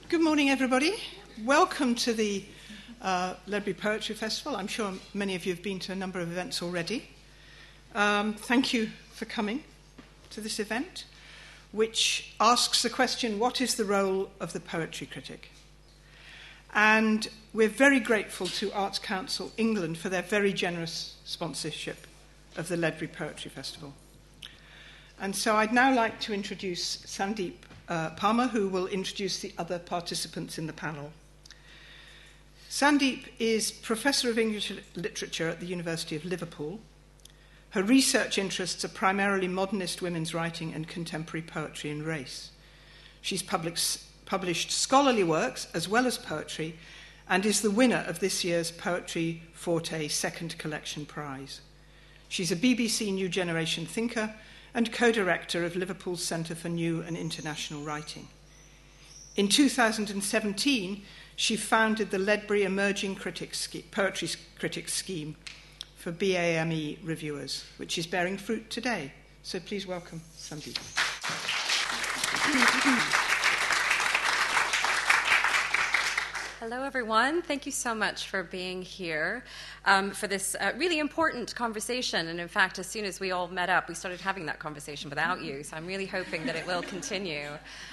Good morning, everybody. Welcome to the Ledbury Poetry Festival. I'm sure many of you have been to a number of events already. Thank you for coming to this event, which asks the question, what is the role of the poetry critic? And we're very grateful to Arts Council England for their very generous sponsorship of the Ledbury Poetry Festival. And so I'd now like to introduce Sandeep Palmer, who will introduce the other participants in the panel. Sandeep is Professor of English Literature at the University of Liverpool. Her research interests are primarily modernist women's writing and contemporary poetry and race. She's published scholarly works as well as poetry and is the winner of this year's Poetry Forte Second Collection Prize. She's a BBC New Generation thinker and co-director of Liverpool's Centre for New and International Writing. In 2017, she founded the Ledbury Emerging Poetry Critics Scheme for BAME reviewers, which is bearing fruit today. So please welcome Sandeep. Hello, everyone. Thank you so much for being here for this really important conversation. And in fact, as soon as we all met up, we started having that conversation without you. So I'm really hoping that it will continue.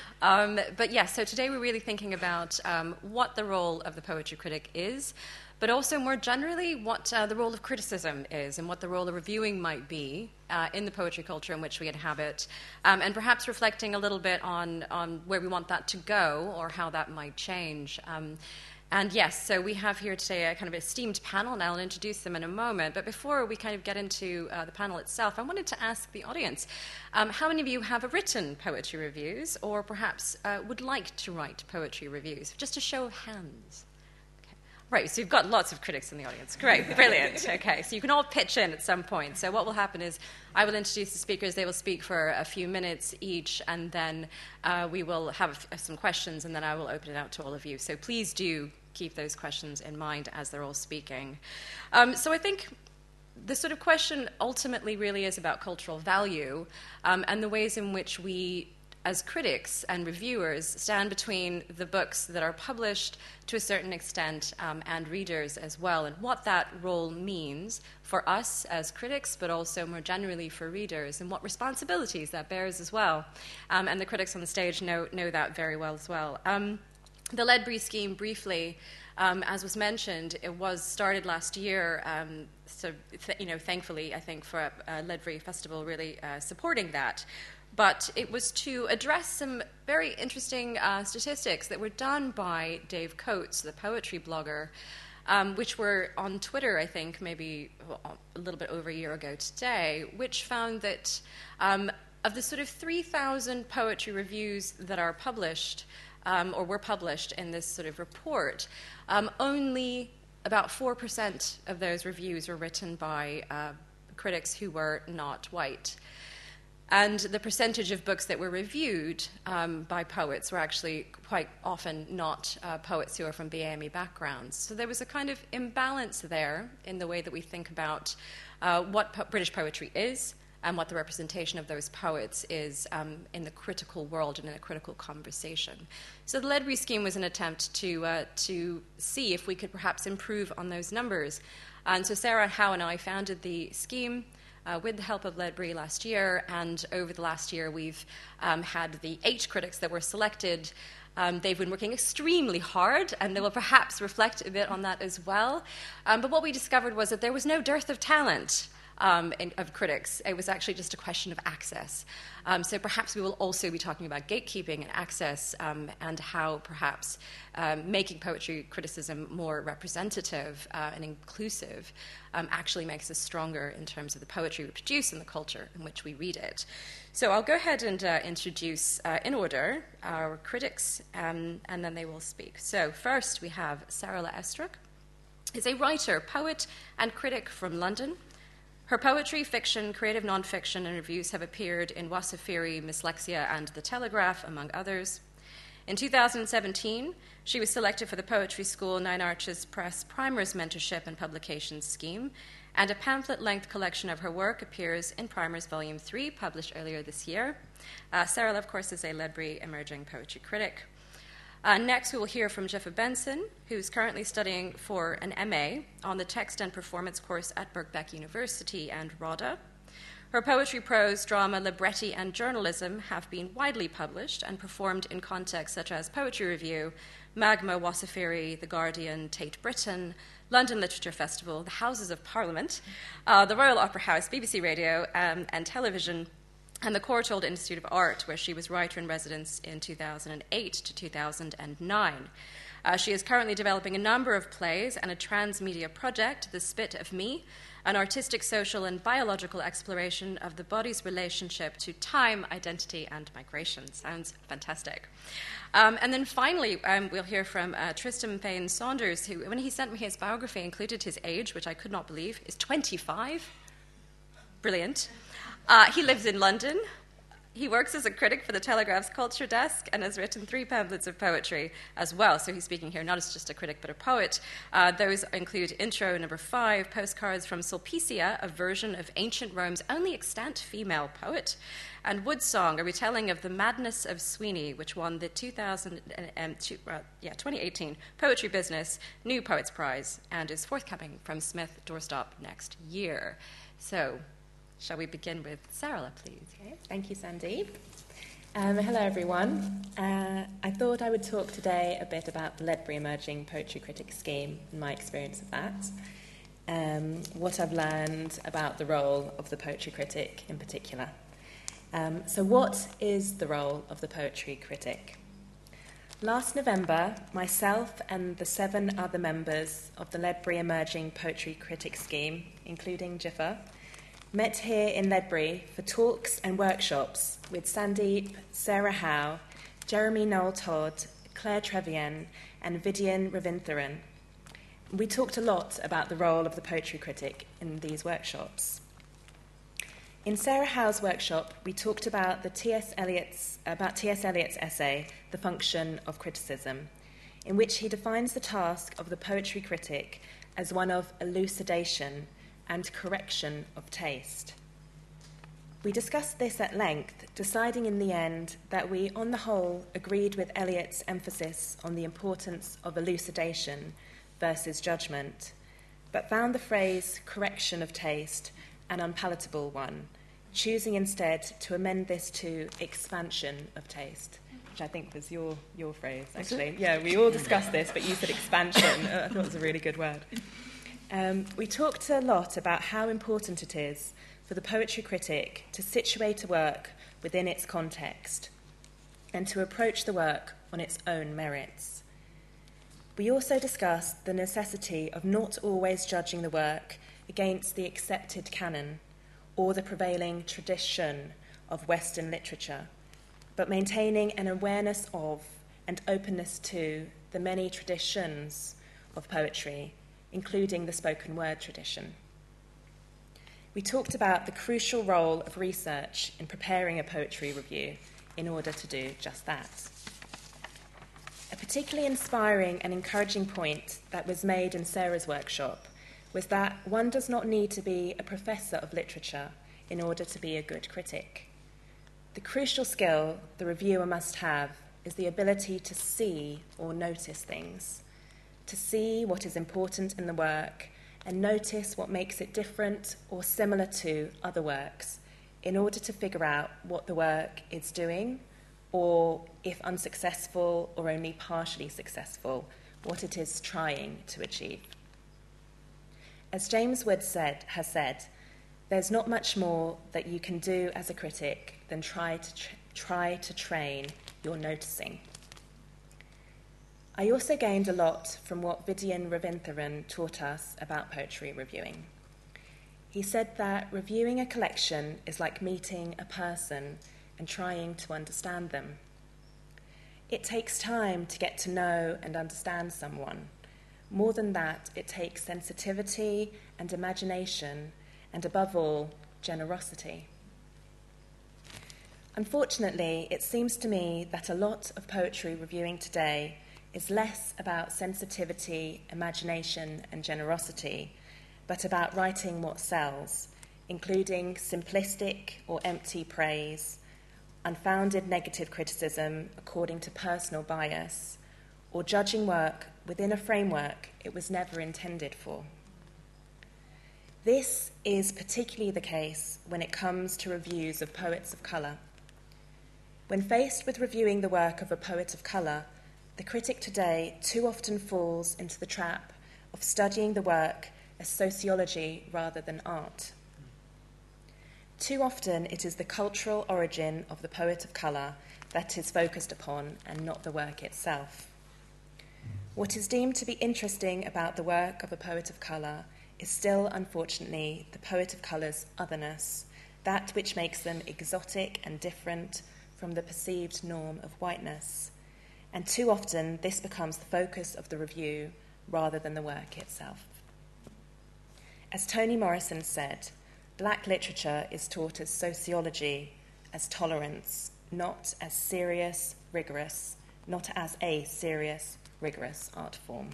But yes, so today we're really thinking about what the role of the poetry critic is, but also more generally what the role of criticism is and what the role of reviewing might be in the poetry culture in which we inhabit, and perhaps reflecting a little bit on where we want that to go or how that might change. And yes, so we have here today a kind of esteemed panel, and I'll introduce them in a moment. But before we kind of get into the panel itself, I wanted to ask the audience, how many of you have written poetry reviews or perhaps would like to write poetry reviews? Just a show of hands. Right, so you've got lots of critics in the audience. Great, brilliant. Okay, so you can all pitch in at some point. So what will happen is I will introduce the speakers. They will speak for a few minutes each, and then we will have some questions, and then I will open it out to all of you. So please do keep those questions in mind as they're all speaking. So I think the sort of question ultimately really is about cultural value and the ways in which we, as critics and reviewers, stand between the books that are published to a certain extent and readers as well, and what that role means for us as critics, but also more generally for readers, and what responsibilities that bears as well. And the critics on the stage know that very well as well. The Ledbury scheme, briefly, as was mentioned, it was started last year, thankfully, I think, for Ledbury Festival really supporting that. But it was to address some very interesting statistics that were done by Dave Coates, the poetry blogger, which were on Twitter, I think, maybe a little bit over a year ago today, which found that of the sort of 3,000 poetry reviews that are published, or were published in this sort of report, only about 4% of those reviews were written by critics who were not white. And the percentage of books that were reviewed by poets were actually quite often not poets who are from BAME backgrounds. So there was a kind of imbalance there in the way that we think about what British poetry is and what the representation of those poets is in the critical world and in a critical conversation. So the Ledbury scheme was an attempt to see if we could perhaps improve on those numbers. And so Sarah Howe and I founded the scheme with the help of Ledbury last year, and over the last year we've had the 8 critics that were selected. They've been working extremely hard, and they will perhaps reflect a bit on that as well. But what we discovered was that there was no dearth of talent of critics. It was actually just a question of access. So perhaps we will also be talking about gatekeeping and access and how perhaps making poetry criticism more representative and inclusive actually makes us stronger in terms of the poetry we produce and the culture in which we read it. So I'll go ahead and introduce in order our critics, and then they will speak. So first we have Sarah Estruch. Is a writer, poet, and critic from London. Her poetry, fiction, creative nonfiction, and reviews have appeared in Wasafiri, Mislexia, and The Telegraph, among others. In 2017, she was selected for the Poetry School Nine Arches Press Primers Mentorship and Publications Scheme, and a pamphlet-length collection of her work appears in Primers Volume 3, published earlier this year. Sarah, of course, is a Ledbury Emerging Poetry Critic. Next, we will hear from Jiffa Benson, who's currently studying for an MA on the Text and Performance course at Birkbeck University and RADA. Her poetry, prose, drama, libretti, and journalism have been widely published and performed in contexts such as Poetry Review, Magma, Wasafiri, The Guardian, Tate Britain, London Literature Festival, the Houses of Parliament, the Royal Opera House, BBC Radio and Television, and the Courtauld Institute of Art, where she was writer-in-residence in 2008 to 2009. She is currently developing a number of plays and a transmedia project, The Spit of Me, an artistic, social, and biological exploration of the body's relationship to time, identity, and migration. Sounds fantastic. And then finally, we'll hear from Tristram Payne Saunders, who, when he sent me his biography, included his age, which I could not believe, is 25. Brilliant. He lives in London. He works as a critic for the Telegraph's Culture Desk and has written 3 pamphlets of poetry as well. So he's speaking here not as just a critic but a poet. Those include Intro number 5, Postcards from Sulpicia, a version of ancient Rome's only extant female poet, and Woodsong, a retelling of The Madness of Sweeney, which won the 2018 Poetry Business New Poets Prize and is forthcoming from Smith Doorstop next year. So, shall we begin with Sarah, please? Okay, thank you, Sandeep. Hello, everyone. I thought I would talk today a bit about the Ledbury Emerging Poetry Critic Scheme and my experience of that, what I've learned about the role of the poetry critic in particular. So what is the role of the poetry critic? Last November, myself and the 7 other members of the Ledbury Emerging Poetry Critic Scheme, including Jiffa, met here in Ledbury for talks and workshops with Sandeep, Sarah Howe, Jeremy Noel Todd, Claire Trevian, and Vidyan Ravintharan. We talked a lot about the role of the poetry critic in these workshops. In Sarah Howe's workshop, we talked about T.S. Eliot's essay, The Function of Criticism, in which he defines the task of the poetry critic as one of elucidation and correction of taste. We discussed this at length, deciding in the end that we, on the whole, agreed with Eliot's emphasis on the importance of elucidation versus judgment, but found the phrase correction of taste an unpalatable one, choosing instead to amend this to expansion of taste, which I think was your phrase, actually. Yeah, we all discussed this, but you said expansion. I thought it was a really good word. We talked a lot about how important it is for the poetry critic to situate a work within its context and to approach the work on its own merits. We also discussed the necessity of not always judging the work against the accepted canon or the prevailing tradition of Western literature, but maintaining an awareness of and openness to the many traditions of poetry, including the spoken word tradition. We talked about the crucial role of research in preparing a poetry review in order to do just that. A particularly inspiring and encouraging point that was made in Sarah's workshop was that one does not need to be a professor of literature in order to be a good critic. The crucial skill the reviewer must have is the ability to see or notice things, to see what is important in the work and notice what makes it different or similar to other works in order to figure out what the work is doing or, if unsuccessful or only partially successful, what it is trying to achieve. As James Wood has said, there's not much more that you can do as a critic than try to train your noticing. I also gained a lot from what Vidyan Ravintharan taught us about poetry reviewing. He said that reviewing a collection is like meeting a person and trying to understand them. It takes time to get to know and understand someone. More than that, it takes sensitivity and imagination, and above all, generosity. Unfortunately, it seems to me that a lot of poetry reviewing today is less about sensitivity, imagination, and generosity, but about writing what sells, including simplistic or empty praise, unfounded negative criticism according to personal bias, or judging work within a framework it was never intended for. This is particularly the case when it comes to reviews of poets of colour. When faced with reviewing the work of a poet of colour, the critic today too often falls into the trap of studying the work as sociology rather than art. Too often it is the cultural origin of the poet of colour that is focused upon and not the work itself. What is deemed to be interesting about the work of a poet of colour is still, unfortunately, the poet of colour's otherness, that which makes them exotic and different from the perceived norm of whiteness. And too often this becomes the focus of the review rather than the work itself. As Toni Morrison said, black literature is taught as sociology, as tolerance, not as serious, rigorous, not as a serious, rigorous art form.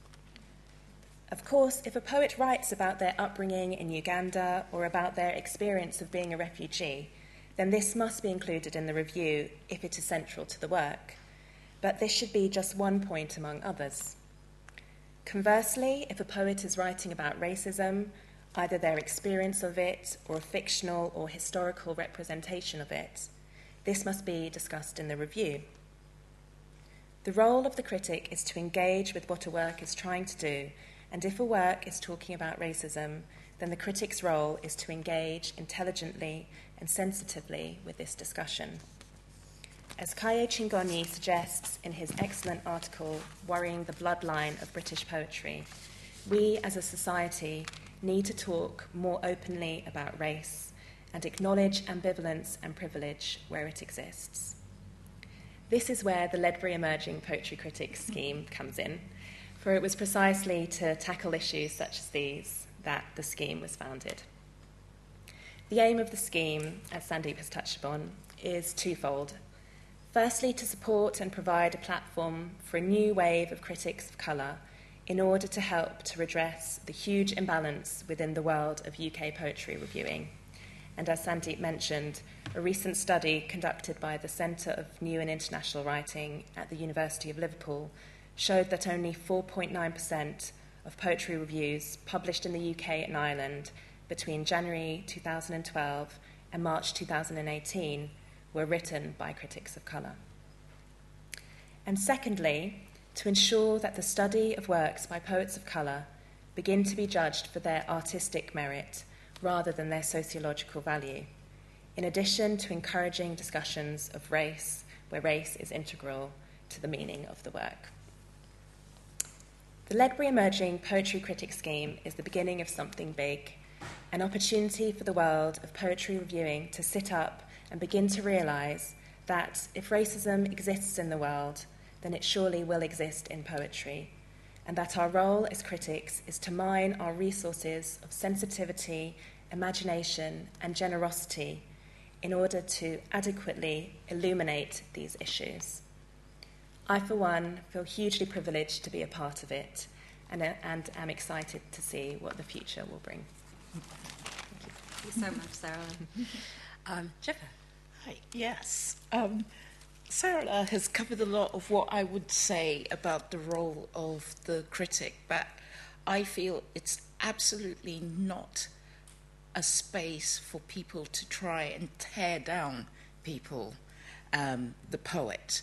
Of course, if a poet writes about their upbringing in Uganda or about their experience of being a refugee, then this must be included in the review if it is central to the work. But this should be just one point among others. Conversely, if a poet is writing about racism, either their experience of it or a fictional or historical representation of it, this must be discussed in the review. The role of the critic is to engage with what a work is trying to do, and if a work is talking about racism, then the critic's role is to engage intelligently and sensitively with this discussion. As Kaye Chingonyi suggests in his excellent article, Worrying the Bloodline of British Poetry, we as a society need to talk more openly about race and acknowledge ambivalence and privilege where it exists. This is where the Ledbury Emerging Poetry Critics scheme comes in, for it was precisely to tackle issues such as these that the scheme was founded. The aim of the scheme, as Sandeep has touched upon, is twofold. Firstly, to support and provide a platform for a new wave of critics of colour in order to help to redress the huge imbalance within the world of UK poetry reviewing. And as Sandeep mentioned, a recent study conducted by the Centre of New and International Writing at the University of Liverpool showed that only 4.9% of poetry reviews published in the UK and Ireland between January 2012 and March 2018 were written by critics of colour. And secondly, to ensure that the study of works by poets of colour begin to be judged for their artistic merit rather than their sociological value, in addition to encouraging discussions of race where race is integral to the meaning of the work. The Ledbury Emerging Poetry Critic Scheme is the beginning of something big, an opportunity for the world of poetry reviewing to sit up and begin to realise that if racism exists in the world, then it surely will exist in poetry, and that our role as critics is to mine our resources of sensitivity, imagination, and generosity in order to adequately illuminate these issues. I, for one, feel hugely privileged to be a part of it and am excited to see what the future will bring. Thank you so much, Sarah. Jennifer. Hi. Yes. Sarah has covered a lot of what I would say about the role of the critic, but I feel it's absolutely not a space for people to try and tear down people, the poet.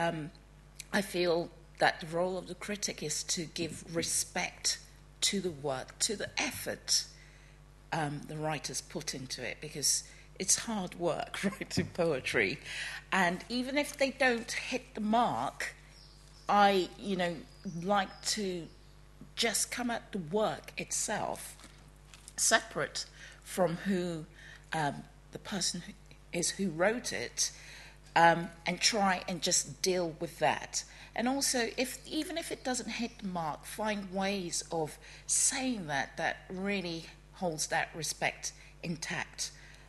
I feel that the role of the critic is to give respect to the work, to the effort the writers put into it, because it's hard work writing poetry. And even if they don't hit the mark, I, like to just come at the work itself, separate from who the person is who wrote it, and try and just deal with that. And also, even if it doesn't hit the mark, find ways of saying that really holds that respect intact.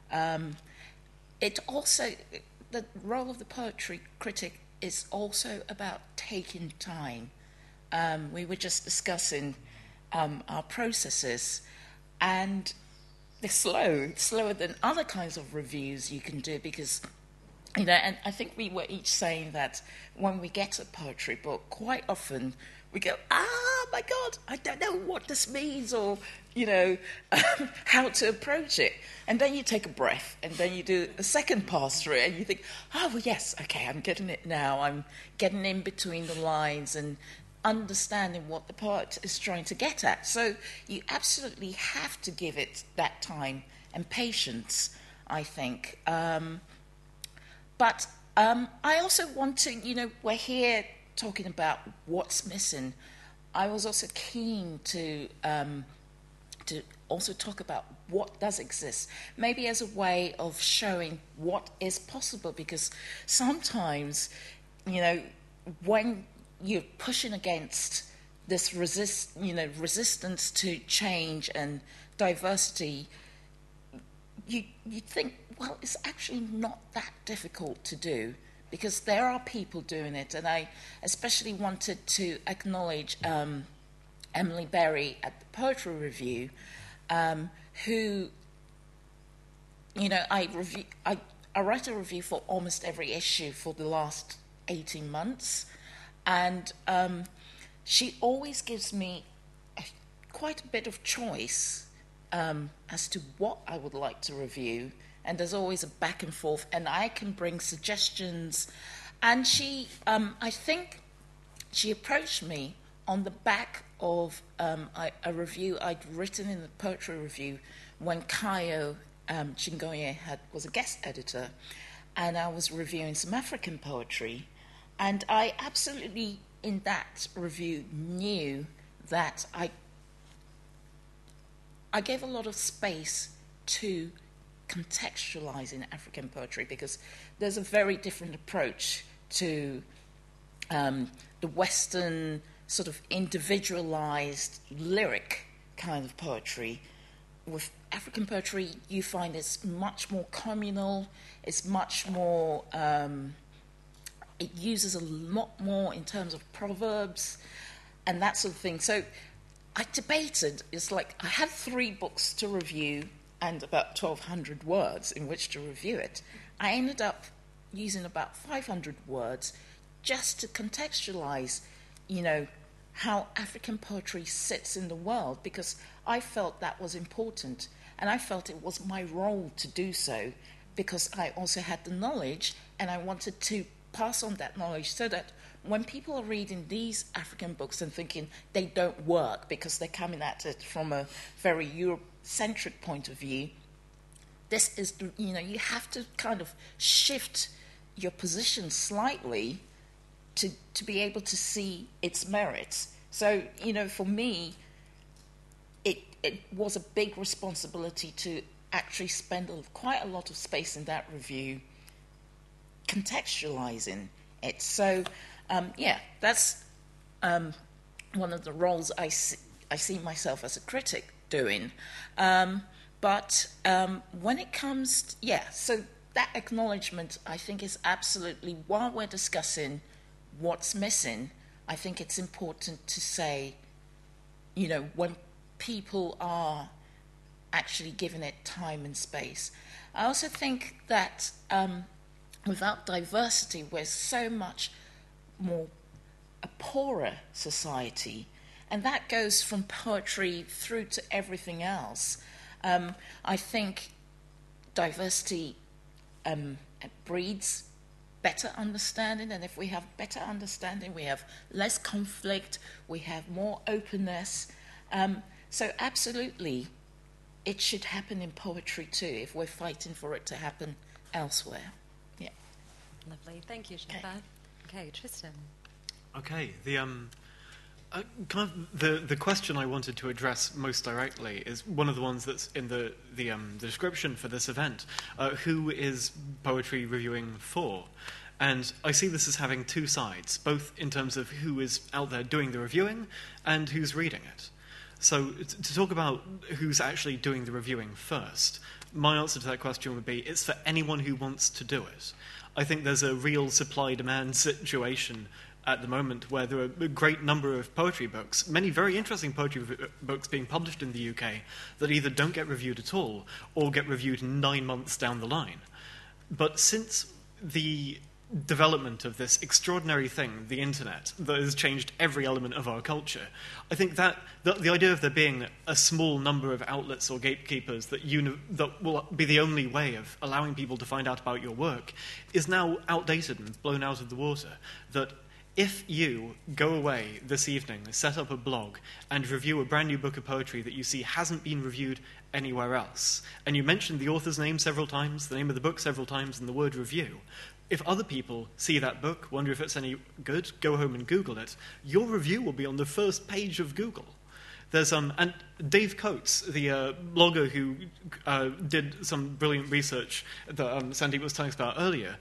It also, the role of the poetry critic is also about taking time. We were just discussing our processes, and they're slower than other kinds of reviews you can do, because You know, and I think we were each saying that when we get a poetry book, quite often we go, my God, I don't know what this means, or, you know, how to approach it. And then you take a breath, and then you do a second pass through it, and you think, oh, well, yes, okay, I'm getting it now. I'm getting in between the lines and understanding what the poet is trying to get at. So you absolutely have to give it that time and patience, I think. But I also want to, you know, we're here talking about what's missing. I was also keen to also talk about what does exist, maybe as a way of showing what is possible, because sometimes, you know, when you're pushing against this resistance to change and diversity, you think, well, it's actually not that difficult to do, because there are people doing it. And I especially wanted to acknowledge Emily Berry at the Poetry Review, who, you know, I write a review for almost every issue for the last 18 months, and she always gives me quite a bit of choice as to what I would like to review, and there's always a back and forth, and I can bring suggestions. And she, I think she approached me on the back of a review I'd written in the Poetry Review when Kayo Chingoye was a guest editor, and I was reviewing some African poetry. And I absolutely, in that review, knew that I gave a lot of space to contextualizing African poetry, because there's a very different approach to the Western sort of individualized lyric kind of poetry. With African poetry, you find it's much more communal, it's much more, it uses a lot more in terms of proverbs and that sort of thing. So I debated, it's like I had 3 books to review and about 1,200 words in which to review it. I ended up using about 500 words just to contextualize, you know, how African poetry sits in the world, because I felt that was important, and I felt it was my role to do so, because I also had the knowledge, and I wanted to pass on that knowledge so that when people are reading these African books and thinking they don't work because they're coming at it from a very Eurocentric point of view, this is, you know, you have to kind of shift your position slightly to be able to see its merits. So, you know, for me, it was a big responsibility to actually spend quite a lot of space in that review contextualizing it. So, yeah, that's one of the roles I see myself as a critic doing. But when it comes, so that acknowledgement, I think, is absolutely, while we're discussing what's missing, I think it's important to say, you know, when people are actually given it time and space. I also think that without diversity, we're so much more a poorer society, and that goes from poetry through to everything else. I think diversity breeds better understanding, and if we have better understanding, we have less conflict, we have more openness. So absolutely, it should happen in poetry too, if we're fighting for it to happen elsewhere. Yeah. Lovely. Thank you, Shilpa. Okay, Tristan. Okay, the question I wanted to address most directly is one of the ones that's in the description for this event. Who is poetry reviewing for? And I see this as having 2 sides, both in terms of who is out there doing the reviewing and who's reading it. So to talk about who's actually doing the reviewing first, my answer to that question would be it's for anyone who wants to do it. I think there's a real supply-demand situation at the moment where there are a great number of poetry books, many very interesting poetry books being published in the UK that either don't get reviewed at all or get reviewed 9 months down the line. But since the development of this extraordinary thing, the internet, that has changed every element of our culture. I think that the idea of there being a small number of outlets or gatekeepers that will be the only way of allowing people to find out about your work is now outdated and blown out of the water. That if you go away this evening, set up a blog, and review a brand new book of poetry that you see hasn't been reviewed anywhere else, and you mentioned the author's name several times, the name of the book several times, and the word review, if other people see that book, wonder if it's any good, go home and Google it, your review will be on the first page of Google. There's and Dave Coates, the blogger who did some brilliant research that Sandeep was telling us about earlier,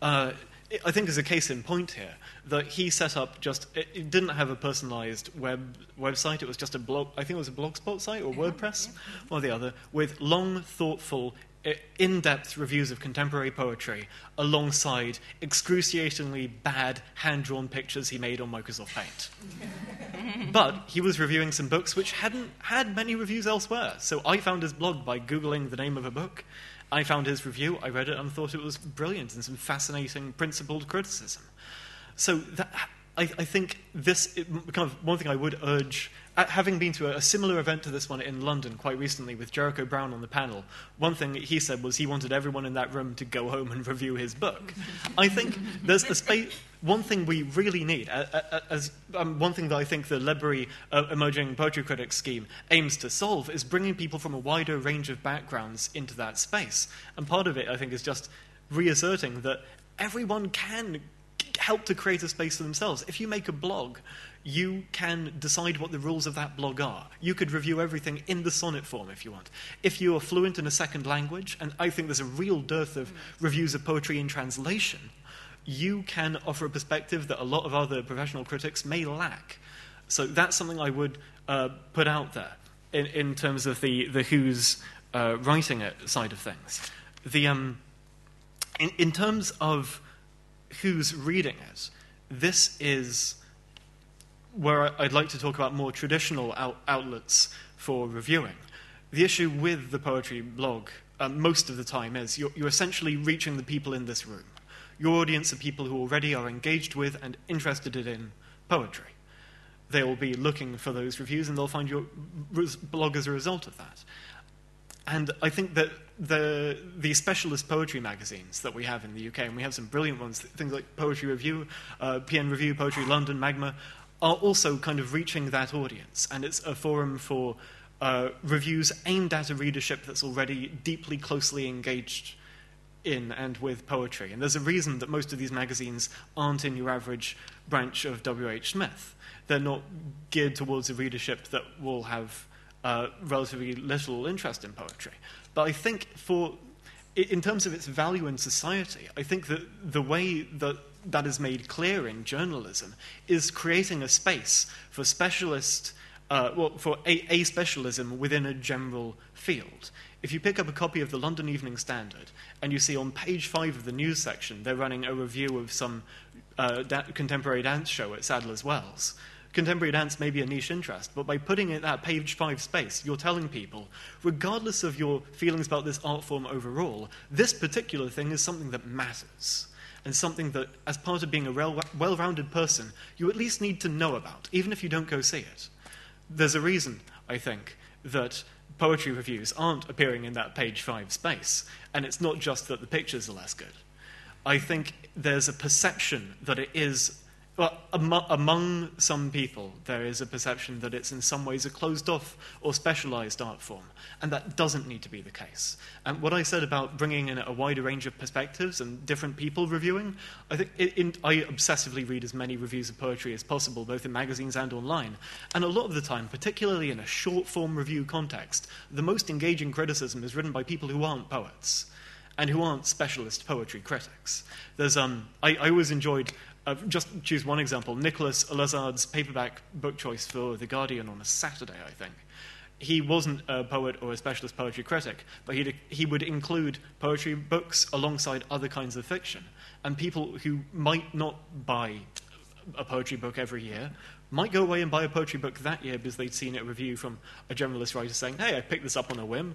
I think is a case in point here, that he set up it didn't have a personalized website, it was just a blog, I think it was a Blogspot site or WordPress, one or the other, with long, thoughtful, in-depth reviews of contemporary poetry alongside excruciatingly bad hand-drawn pictures he made on Microsoft Paint. But he was reviewing some books which hadn't had many reviews elsewhere. So I found his blog by Googling the name of a book. I found his review, I read it and thought it was brilliant and some fascinating principled criticism. So I think this kind of one thing I would urge, having been to a similar event to this one in London quite recently with Jericho Brown on the panel, one thing he said was he wanted everyone in that room to go home and review his book. I think there's a space. One thing we really need, one thing that I think the Ledbury Emerging Poetry Critics scheme aims to solve, is bringing people from a wider range of backgrounds into that space. And part of it, I think, is just reasserting that everyone can help to create a space for themselves. If you make a blog, you can decide what the rules of that blog are. You could review everything in the sonnet form if you want. If you are fluent in a second language, and I think there's a real dearth of reviews of poetry in translation, you can offer a perspective that a lot of other professional critics may lack. So that's something I would put out there in terms of the who's writing it side of things. In terms of who's reading it, this is where I'd like to talk about more traditional outlets for reviewing. The issue with the poetry blog most of the time is you're essentially reaching the people in this room. Your audience are people who already are engaged with and interested in poetry. They will be looking for those reviews and they'll find your blog as a result of that. And I think that the specialist poetry magazines that we have in the UK, and we have some brilliant ones, things like Poetry Review, PN Review, Poetry London, Magma, are also kind of reaching that audience. And it's a forum for reviews aimed at a readership that's already deeply, closely engaged in and with poetry. And there's a reason that most of these magazines aren't in your average branch of W.H. Smith. They're not geared towards a readership that will have relatively little interest in poetry. But I think in terms of its value in society, I think that the way that is made clear in journalism is creating a space for for a specialism within a general field. If you pick up a copy of the London Evening Standard and you see on page 5 of the news section they're running a review of some contemporary dance show at Sadler's Wells, contemporary dance may be a niche interest, but by putting it at page 5 space, you're telling people, regardless of your feelings about this art form overall, this particular thing is something that matters, and something that, as part of being a well-rounded person, you at least need to know about, even if you don't go see it. There's a reason, I think, that poetry reviews aren't appearing in that page 5 space, and it's not just that the pictures are less good. I think there's a perception that it is... Well, among some people, there is a perception that it's in some ways a closed-off or specialized art form, and that doesn't need to be the case. And what I said about bringing in a wider range of perspectives and different people reviewing, I think I obsessively read as many reviews of poetry as possible, both in magazines and online. And a lot of the time, particularly in a short-form review context, the most engaging criticism is written by people who aren't poets and who aren't specialist poetry critics. There's I always enjoyed... just choose one example, Nicholas Lazard's paperback book choice for The Guardian on a Saturday, I think. He wasn't a poet or a specialist poetry critic, but he would include poetry books alongside other kinds of fiction. And people who might not buy a poetry book every year might go away and buy a poetry book that year because they'd seen a review from a generalist writer saying, hey, I picked this up on a whim.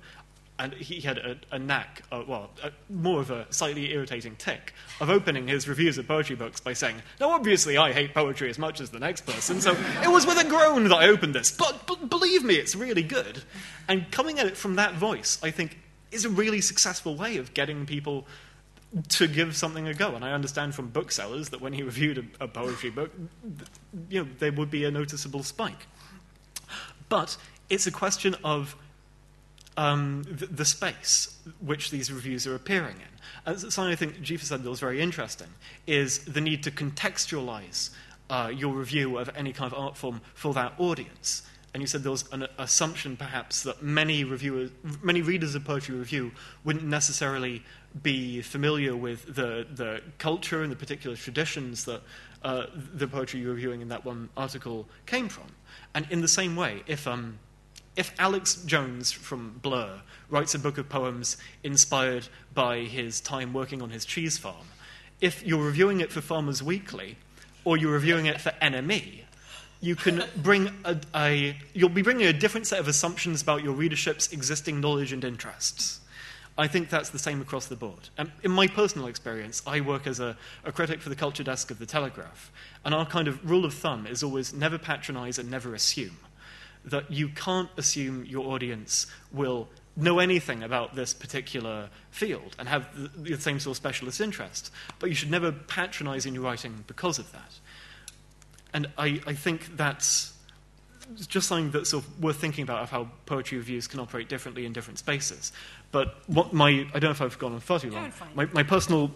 and he had a knack, more of a slightly irritating tick, of opening his reviews of poetry books by saying, now obviously I hate poetry as much as the next person, so it was with a groan that I opened this, but believe me, it's really good. And coming at it from that voice, I think, is a really successful way of getting people to give something a go. And I understand from booksellers that when he reviewed a poetry book, there would be a noticeable spike. But it's a question of the space which these reviews are appearing in. Something I think Jifa said that was very interesting is the need to contextualize your review of any kind of art form for that audience. And you said there was an assumption, perhaps, that many readers of poetry review wouldn't necessarily be familiar with the culture and the particular traditions that the poetry you're reviewing in that one article came from. And in the same way, if Alex Jones from Blur writes a book of poems inspired by his time working on his cheese farm, if you're reviewing it for Farmers Weekly or you're reviewing it for NME, you can you'll be bringing a different set of assumptions about your readership's existing knowledge and interests. I think that's the same across the board. And in my personal experience, I work as a critic for the culture desk of The Telegraph, and our kind of rule of thumb is always never patronize and never assume. That you can't assume your audience will know anything about this particular field and have the same sort of specialist interest, but you should never patronize in your writing because of that. And I think that's just something that's sort of worth thinking about, of how poetry reviews can operate differently in different spaces. But I don't know if I've gone on far too long. My personal...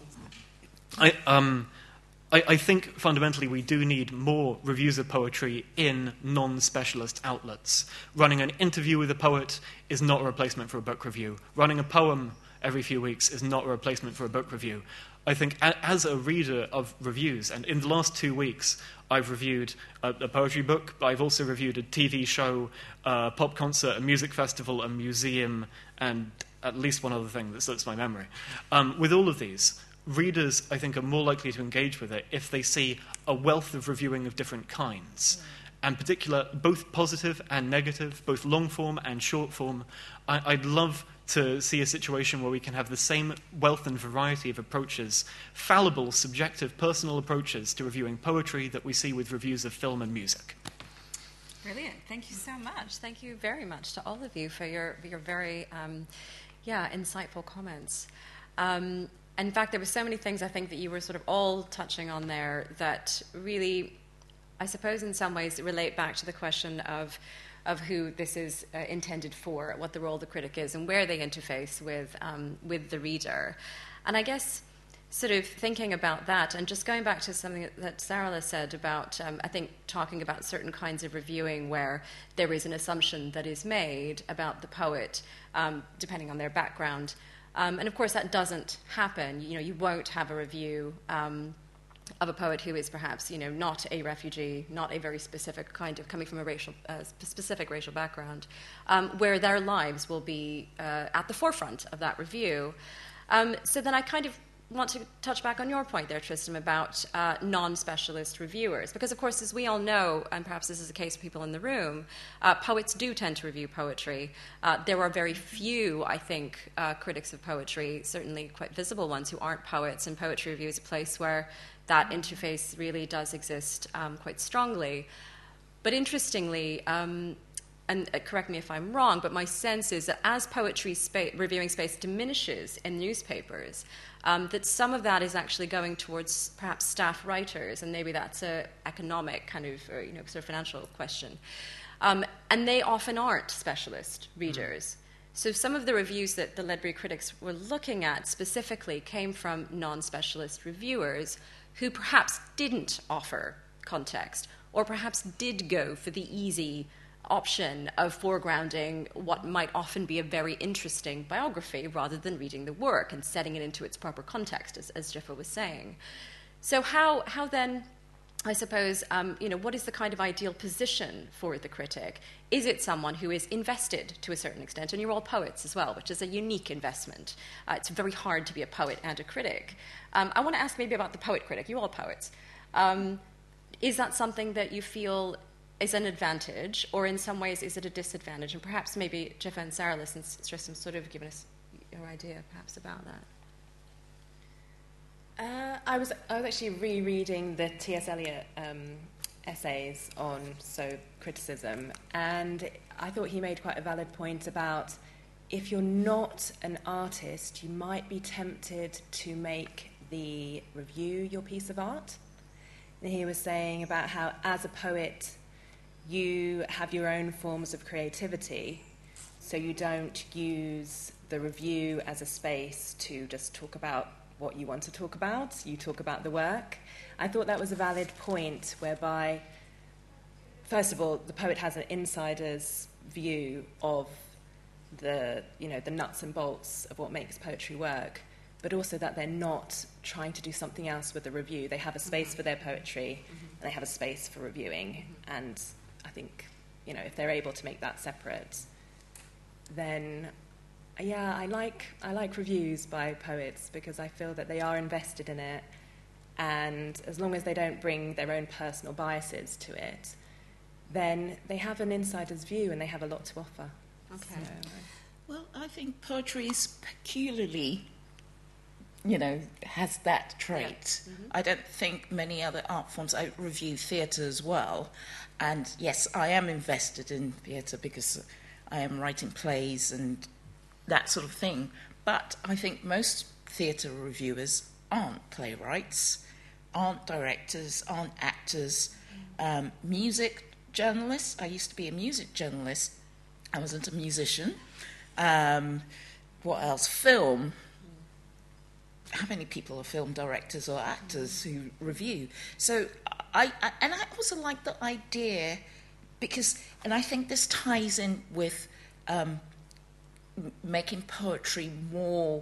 I think fundamentally we do need more reviews of poetry in non-specialist outlets. Running an interview with a poet is not a replacement for a book review. Running a poem every few weeks is not a replacement for a book review. I think as a reader of reviews, and in the last 2 weeks, I've reviewed a poetry book, but I've also reviewed a TV show, a pop concert, a music festival, a museum, and at least one other thing that slips my memory. With all of these, readers, I think, are more likely to engage with it if they see a wealth of reviewing of different kinds. And particular, both positive and negative, both long form and short form. I'd love to see a situation where we can have the same wealth and variety of approaches, fallible, subjective, personal approaches to reviewing poetry that we see with reviews of film and music. Brilliant. Thank you so much. Thank you very much to all of you for your very insightful comments. In fact, there were so many things I think that you were sort of all touching on there that really, I suppose in some ways, relate back to the question of who this is intended for, what the role of the critic is, and where they interface with the reader. And I guess sort of thinking about that, and just going back to something that Sarala said about, I think, talking about certain kinds of reviewing where there is an assumption that is made about the poet, depending on their background. And of course, that doesn't happen. You won't have a review of a poet who is perhaps, not a refugee, not a very specific kind of, coming from a specific racial background, where their lives will be at the forefront of that review. So then I kind of want to touch back on your point there, Tristram, about non-specialist reviewers. Because, of course, as we all know, and perhaps this is the case for people in the room, poets do tend to review poetry. There are very few, I think, critics of poetry, certainly quite visible ones, who aren't poets, and poetry review is a place where that interface really does exist quite strongly. But interestingly, and correct me if I'm wrong, but my sense is that as poetry reviewing space diminishes in newspapers, that some of that is actually going towards perhaps staff writers, and maybe that's an economic kind of, sort of financial question. And they often aren't specialist readers. So some of the reviews that the Ledbury critics were looking at specifically came from non-specialist reviewers who perhaps didn't offer context, or perhaps did go for the easy option of foregrounding what might often be a very interesting biography rather than reading the work and setting it into its proper context, as Jifa was saying. So how then, I suppose, what is the kind of ideal position for the critic? Is it someone who is invested to a certain extent? And you're all poets as well, which is a unique investment. It's very hard to be a poet and a critic. I want to ask maybe about the poet critic. You all poets. Is that something that you feel is an advantage, or in some ways is it a disadvantage? And perhaps maybe Jeff and Sarah, since Tristan sort of given us your idea perhaps about that. I was actually rereading the T.S. Eliot essays on criticism, and I thought he made quite a valid point about if you're not an artist, you might be tempted to make the review your piece of art. And he was saying about how, as a poet, you have your own forms of creativity, so you don't use the review as a space to just talk about what you want to talk about. You talk about the work. I thought that was a valid point, whereby, first of all, the poet has an insider's view of the nuts and bolts of what makes poetry work, but also that they're not trying to do something else with the review. They have a space for their poetry, and they have a space for reviewing. And I think, if they're able to make that separate, then, yeah, I like reviews by poets because I feel that they are invested in it, and as long as they don't bring their own personal biases to it, then they have an insider's view and they have a lot to offer. Okay. Well, I think poetry is peculiarly, has that trait. Yeah. Mm-hmm. I don't think many other art forms. I review theatre as well, and yes, I am invested in theatre because I am writing plays and that sort of thing. But I think most theatre reviewers aren't playwrights, aren't directors, aren't actors. Music journalists. I used to be a music journalist. I wasn't a musician. What else? Film. How many people are film directors or actors who review? So I also like the idea because, and I think this ties in with making poetry more,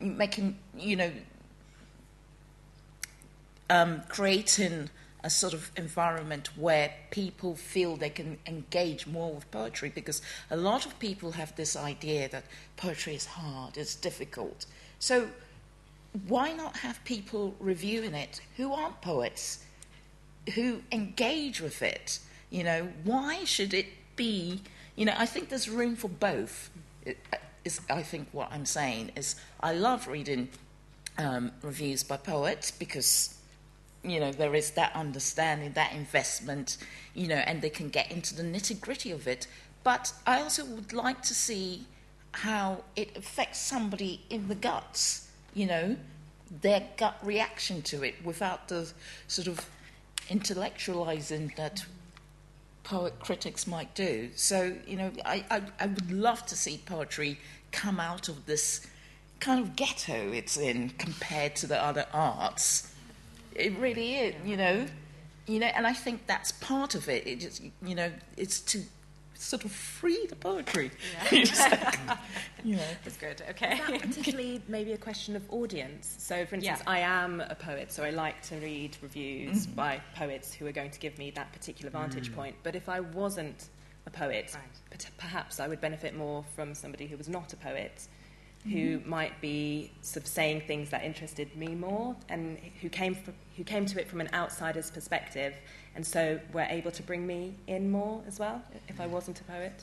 creating a sort of environment where people feel they can engage more with poetry, because a lot of people have this idea that poetry is hard, it's difficult. So why not have people reviewing it who aren't poets, who engage with it? Why should it be, I think there's room for both. I think what I'm saying is I love reading reviews by poets because there is that understanding, that investment, and they can get into the nitty-gritty of it. But I also would like to see how it affects somebody in the guts, their gut reaction to it without the sort of intellectualizing that poet critics might do. So, I would love to see poetry come out of this kind of ghetto it's in compared to the other arts. It really is, and I think that's part of it. It just, it's to sort of free the poetry. Yeah. That's good. Okay. Is that particularly maybe a question of audience? So, for instance, I am a poet, so I like to read reviews by poets who are going to give me that particular vantage point. But if I wasn't a poet, perhaps I would benefit more from somebody who was not a poet, who might be sort of saying things that interested me more, and who came to it from an outsider's perspective, and so were able to bring me in more as well, if I wasn't a poet?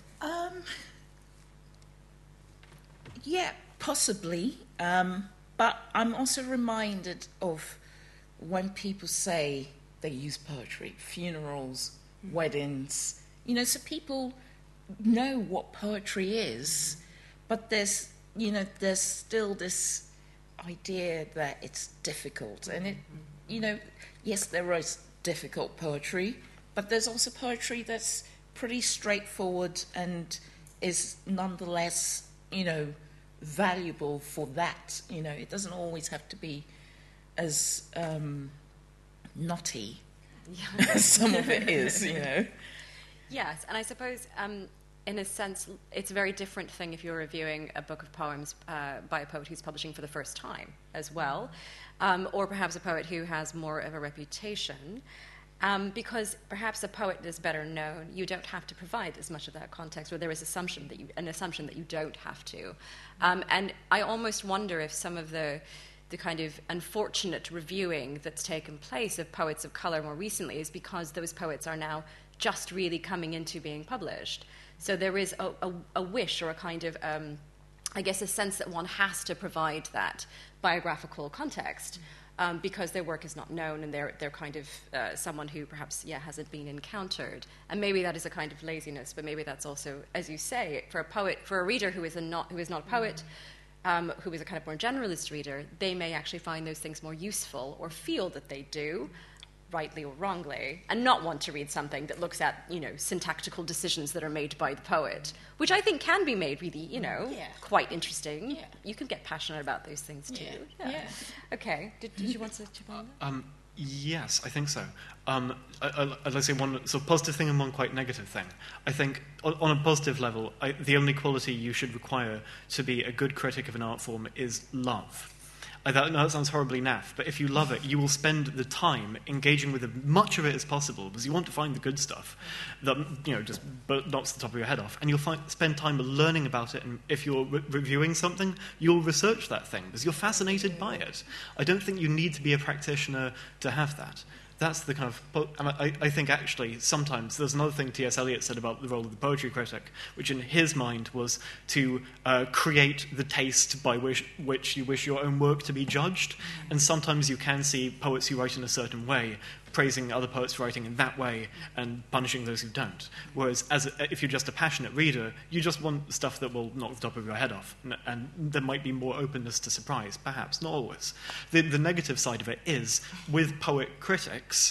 Yeah, possibly. But I'm also reminded of when people say they use poetry, funerals, weddings, so people know what poetry is, but there's still this idea that it's difficult. And yes, there is difficult poetry, but there's also poetry that's pretty straightforward and is nonetheless, valuable for that. It doesn't always have to be as knotty as some of it is, Yes, and I suppose in a sense, it's a very different thing if you're reviewing a book of poems by a poet who's publishing for the first time as well, or perhaps a poet who has more of a reputation, because perhaps a poet is better known. You don't have to provide as much of that context, or there is an assumption that you don't have to. And I almost wonder if some of the kind of unfortunate reviewing that's taken place of poets of colour more recently is because those poets are now just really coming into being published. So there is a wish or a kind of, I guess, a sense that one has to provide that biographical context because their work is not known and they're kind of someone who perhaps, hasn't been encountered. And maybe that is a kind of laziness, but maybe that's also, as you say, for a poet, for a reader who is not a poet, who is a kind of more generalist reader, they may actually find those things more useful or feel that they do, rightly or wrongly, and not want to read something that looks at, syntactical decisions that are made by the poet, which I think can be made really, quite interesting. Yeah. You can get passionate about those things too. Yeah. Okay. Did you want to chip on that? Yes, I think so. Let's say one sort of positive thing and one quite negative thing. I think on a positive level, the only quality you should require to be a good critic of an art form is love. I know that sounds horribly naff, but if you love it, you will spend the time engaging with as much of it as possible because you want to find the good stuff that just knocks the top of your head off, and you'll spend time learning about it. And if you're reviewing something, you'll research that thing because you're fascinated by it. I don't think you need to be a practitioner to have that. That's the kind of... And I think actually sometimes there's another thing T.S. Eliot said about the role of the poetry critic, which in his mind was to create the taste by which you wish your own work to be judged. And sometimes you can see poets who write in a certain way praising other poets writing in that way and punishing those who don't. Whereas if you're just a passionate reader, you just want stuff that will knock the top of your head off. And there might be more openness to surprise, perhaps, not always. The negative side of it is, with poet critics,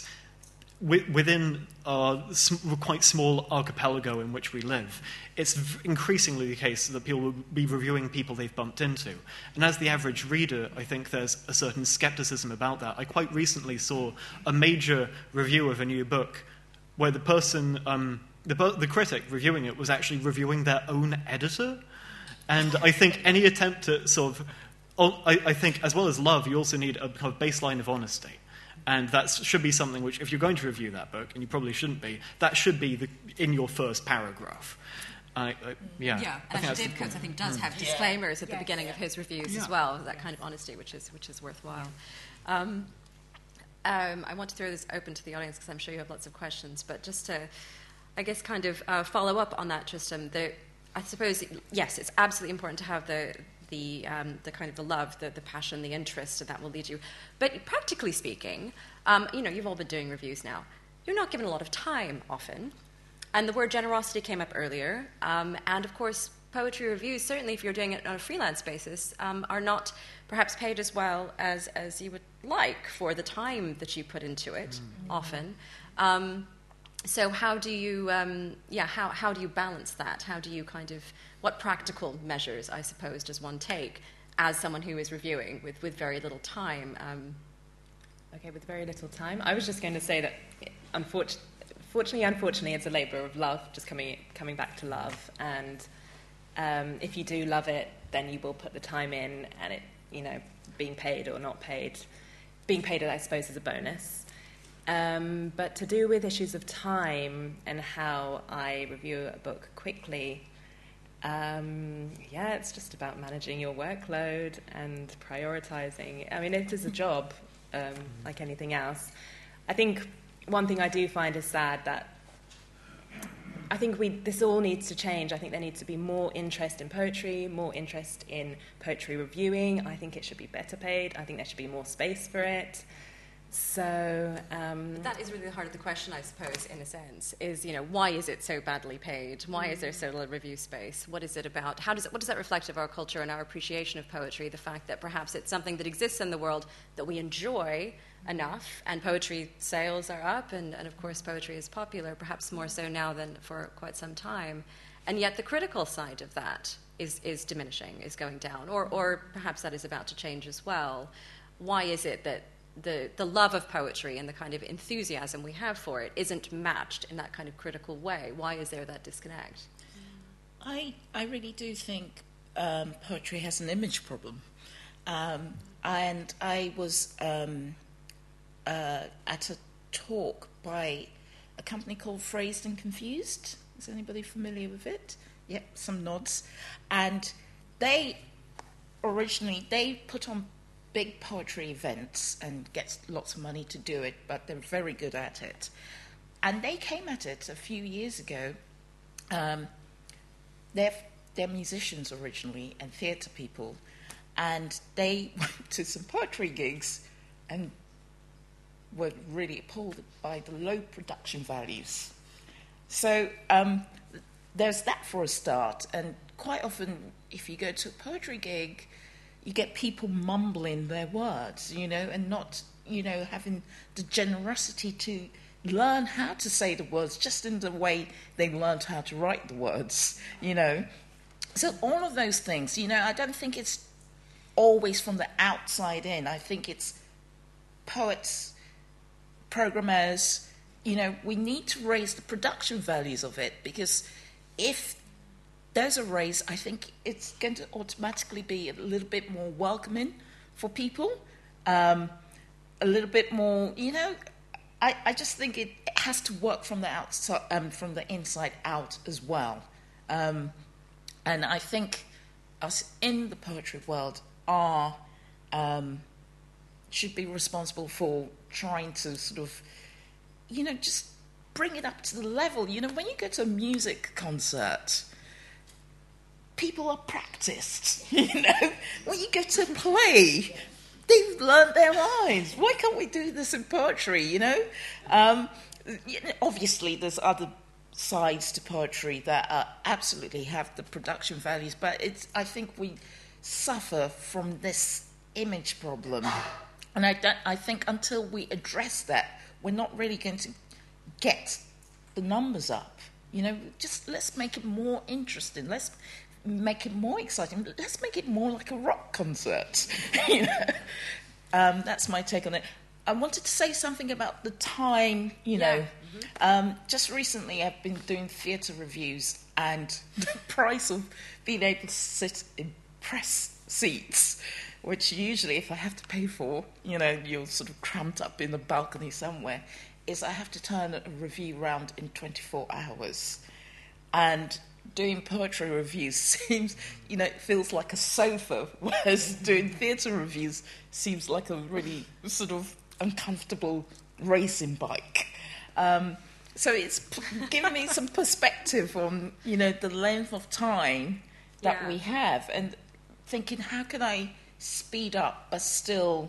within our quite small archipelago in which we live, it's increasingly the case that people will be reviewing people they've bumped into. And as the average reader, I think there's a certain skepticism about that. I quite recently saw a major review of a new book where the person, the critic reviewing it was actually reviewing their own editor. And I think any attempt to sort of... I think, as well as love, you also need a kind of baseline of honesty. And that should be something which, if you're going to review that book, and you probably shouldn't be, that should be in your first paragraph. And actually Dave Coates, I think, does have disclaimers at the beginning of his reviews as well, that kind of honesty, which is worthwhile. I want to throw this open to the audience because I'm sure you have lots of questions, but just to, I guess, kind of follow up on that, Tristram, I suppose, yes, it's absolutely important to have the kind of the love, the passion, the interest, and that will lead you. But practically speaking, you've all been doing reviews now. You're not given a lot of time often. And the word generosity came up earlier. And of course, poetry reviews, certainly if you're doing it on a freelance basis, are not perhaps paid as well as you would like for the time that you put into it, often. So how do you, how do you balance that? How do you kind of, what practical measures, I suppose, does one take as someone who is reviewing with very little time? Okay, with very little time. I was just going to say that, unfortunately, it's a labour of love, just coming back to love. And if you do love it, then you will put the time in, and it, being paid or not paid. Being paid, I suppose, is a bonus. But to do with issues of time and how I review a book quickly, it's just about managing your workload and prioritising. I mean, it is a job, like anything else. I think one thing I do find is sad that I think this all needs to change. I think there needs to be more interest in poetry, more interest in poetry reviewing. I think it should be better paid. I think there should be more space for it. So that is really the heart of the question, I suppose, in a sense, is, why is it so badly paid? Why is there so little review space? What is it about? What does that reflect of our culture and our appreciation of poetry? The fact that perhaps it's something that exists in the world that we enjoy enough, and poetry sales are up, and of course poetry is popular, perhaps more so now than for quite some time. And yet the critical side of that is diminishing, is going down, or perhaps that is about to change as well. Why is it that the love of poetry and the kind of enthusiasm we have for it isn't matched in that kind of critical way? Why is there that disconnect? I really do think poetry has an image problem. And I was at a talk by a company called Phrased and Confused. Is anybody familiar with it? Yep, some nods. And they put on big poetry events and get lots of money to do it, but they're very good at it. And they came at it a few years ago. They're musicians originally and theatre people, and they went to some poetry gigs and were really appalled by the low production values. So there's that for a start. And quite often, if you go to a poetry gig, you get people mumbling their words, and not, having the generosity to learn how to say the words just in the way they learned how to write the words, So all of those things, I don't think it's always from the outside in. I think it's poets, programmers, we need to raise the production values of it, because if there's a raise, I think it's going to automatically be a little bit more welcoming for people, a little bit more, I just think it has to work from the outside, from the inside out as well. And I think us in the poetry world should be responsible for trying to sort of, just bring it up to the level. When you go to a music concert, people are practiced. When you go to a play, they've learned their lines. Why can't we do this in poetry? Obviously, there's other sides to poetry that absolutely have the production values, but I think we suffer from this image problem, and I think until we address that, we're not really going to get the numbers up. Just let's make it more interesting. Let's make it more exciting. Let's make it more like a rock concert. That's my take on it. I wanted to say something about the time, just recently I've been doing theatre reviews, and the price of being able to sit in press seats, which usually if I have to pay for, you're sort of cramped up in a balcony somewhere, is I have to turn a review round in 24 hours. And doing poetry reviews seems, it feels like a sofa, whereas doing theatre reviews seems like a really sort of uncomfortable racing bike. So it's given me some perspective on, the length of time that we have, and thinking, how can I speed up but still,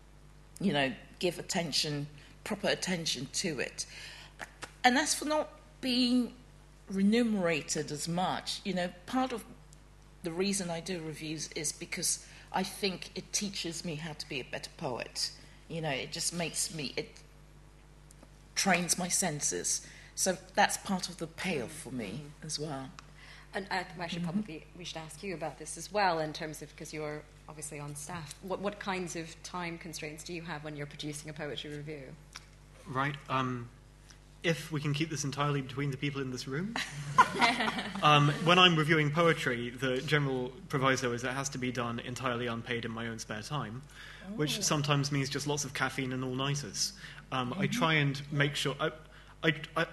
give proper attention to it. And as for not being remunerated as much, part of the reason I do reviews is because I think it teaches me how to be a better poet. It just it trains my senses. So that's part of the payoff for me as well. And we should ask you about this as well, in terms of, because you're obviously on staff. What kinds of time constraints do you have when you're producing a poetry review? Right. If we can keep this entirely between the people in this room. When I'm reviewing poetry, the general proviso is it has to be done entirely unpaid in my own spare time, which sometimes means just lots of caffeine and all-nighters. I try and make sure... I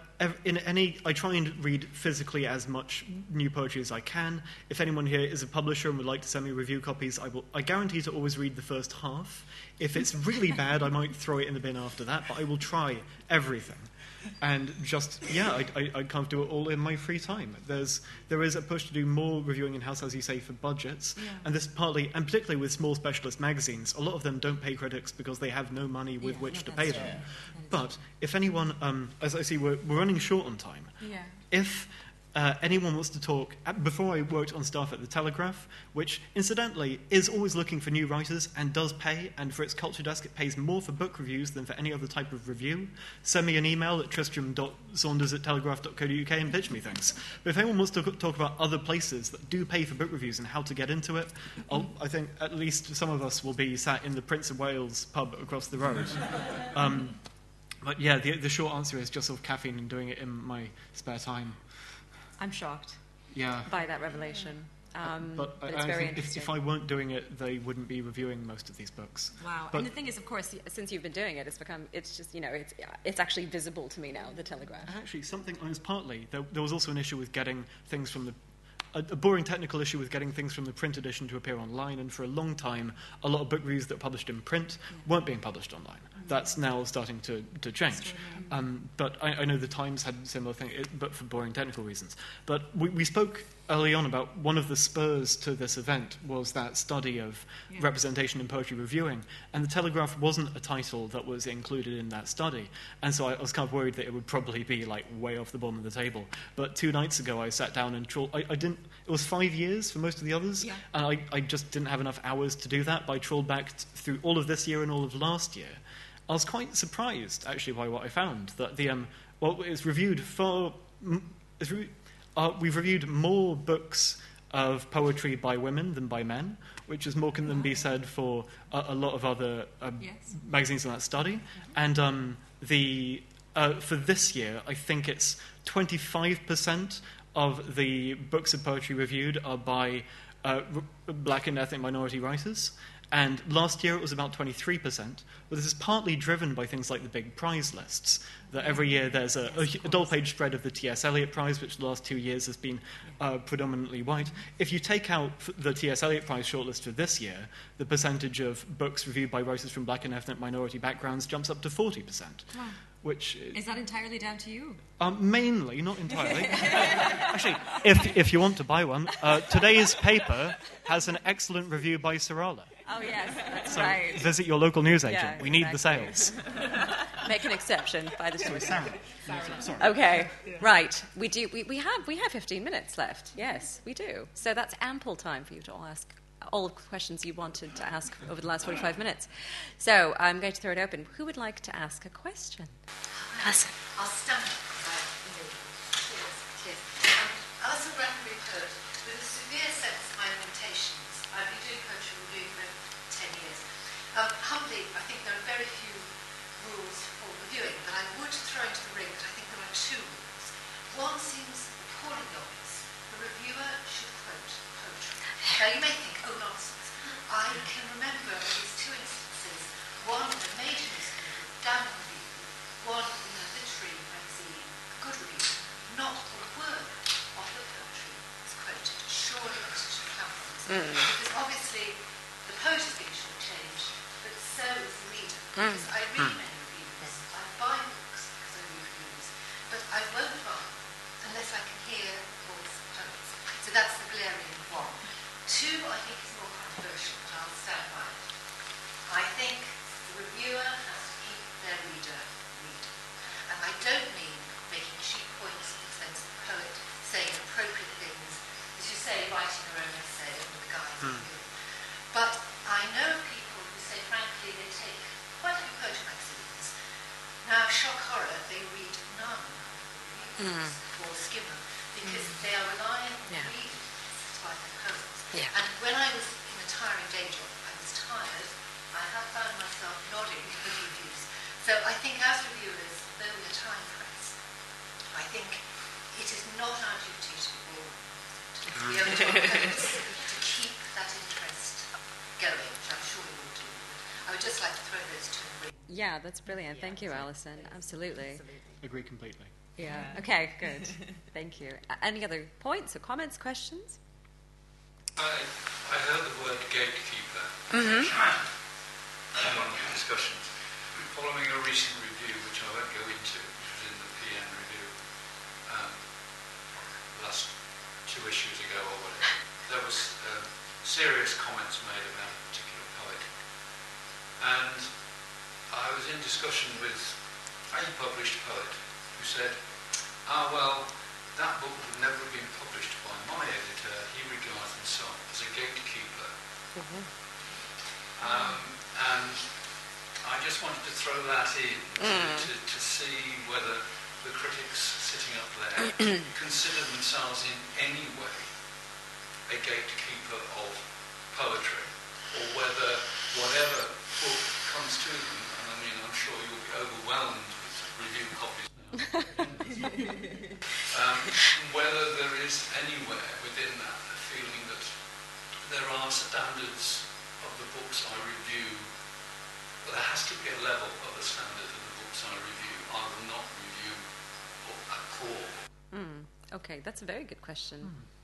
try and read physically as much new poetry as I can. If anyone here is a publisher and would like to send me review copies, I guarantee to always read the first half. If it's really bad, I might throw it in the bin after that, but I will try everything. And just, I kind of do it all in my free time. There is a push to do more reviewing in-house, as you say, for budgets. Yeah. And this partly, and particularly with small specialist magazines, a lot of them don't pay critics because they have no money with which to pay them. Yeah. But if anyone, as I see, we're running short on time. Yeah. If anyone wants to talk, before I worked on staff at The Telegraph, which incidentally is always looking for new writers and does pay, and for its culture desk it pays more for book reviews than for any other type of review, send me an email at tristram.saunders@telegraph.co.uk and pitch me things. But if anyone wants to talk about other places that do pay for book reviews and how to get into it, I think at least some of us will be sat in the Prince of Wales pub across the road. But yeah, the short answer is just sort of caffeine and doing it in my spare time. I'm shocked by that revelation. But it's very interesting. If I weren't doing it, they wouldn't be reviewing most of these books. Wow. And the thing is, of course, since you've been doing it, it's actually visible to me now, The Telegraph. Actually, something I was partly... There was also an issue with getting things from the a boring technical issue with getting things from the print edition to appear online, and for a long time, a lot of book reviews that were published in print weren't being published online. That's now starting to change. But I know the Times had a similar thing, but for boring technical reasons. But we spoke early on about one of the spurs to this event was that study of representation in poetry reviewing, and The Telegraph wasn't a title that was included in that study, and so I was kind of worried that it would probably be like way off the bottom of the table. But 2 nights ago I sat down and I didn't, it was 5 years for most of the others, and I just didn't have enough hours to do that, but I trawled back through all of this year and all of last year. I was quite surprised, actually, by what I found, that it's reviewed we've reviewed more books of poetry by women than by men, which is more than be said for a lot of other magazines in that study. And for this year, I think it's 25% of the books of poetry reviewed are by black and ethnic minority writers. And last year it was about 23%, but this is partly driven by things like the big prize lists, that every year there's a double-page spread of the T.S. Eliot Prize, which the last 2 years has been predominantly white. If you take out the T.S. Eliot Prize shortlist for this year, the percentage of books reviewed by writers from black and ethnic minority backgrounds jumps up to 40%. Wow. Which is that entirely down to you? Mainly, not entirely. Actually, if you want to buy one, today's paper has an excellent review by Sarala. Oh, yes, that's so right. Visit your local newsagent. Yeah, we need the sales. Make an exception by the Sorry. Sorry. Okay, right. We have 15 minutes left. Yes, we do. So that's ample time for you to ask all the questions you wanted to ask over the last 45 minutes. So I'm going to throw it open. Who would like to ask a question? Alison. I'll stand up. Cheers. Alison Brackenbury Poet, with a severe sense of my limitations. I've been doing poetry reviewing for 10 years. Humbly, I think there are very few rules for reviewing, but I would throw into the ring that I think there are 2 rules. One seems appallingly obvious. The reviewer should quote poetry. Now, you may think, oh, nonsense. I can remember at least 2 instances, one in a major newspaper, damn review, one in a literary magazine, a good review, not a word of the poetry was quoted. Surely it should come from this. Because obviously the poet is being shortchanged, but so is the reader. Because I read many reviews, I buy books because I read reviews, but I won't buy them unless I can hear the voice of poets. So that's the glaring one. 2, I think, is more controversial, but I'll stand by it. I think the reviewer has to keep their reader reading. And I don't mean making cheap points in the sense of the poet saying appropriate things, as you say, writing her own essay under the guise of reviewing. But I know of people who say, frankly, they take quite a few poetry magazines. Now, shock horror, they read none of the reviews or skim them because they are relying on reading to satisfy their poems. Yeah. And when I was in a tiring day job, I was tired, I have found myself nodding to the reviews. So I think as reviewers, though we are time pressed, I think it is not our duty to be boring, to be able to keep that interest going, which I'm sure we will do. But I would just like to throw those 2 in the ring. Yeah, that's brilliant. Thank you, Alison. Absolutely. Agree completely. Yeah. Okay, good. Thank you. Any other points or comments, questions? I heard the word gatekeeper in one of your discussions. Following a recent review, which I won't go into, which was in the PN review last 2 issues ago or whatever, there was serious comments made about a particular poet. And I was in discussion with a published poet who said, well, that book would never have been published by my editor. He regards himself as a gatekeeper. And I just wanted to throw that in to see whether the critics sitting up there consider themselves in any way a gatekeeper of poetry, or whether whatever book comes to them, and I mean, I'm sure you'll be overwhelmed with review copies now, whether there is anywhere within that a feeling that there are standards of the books I review, but there has to be a level of the standard of the books I review. I will not review at all. Okay, that's a very good question.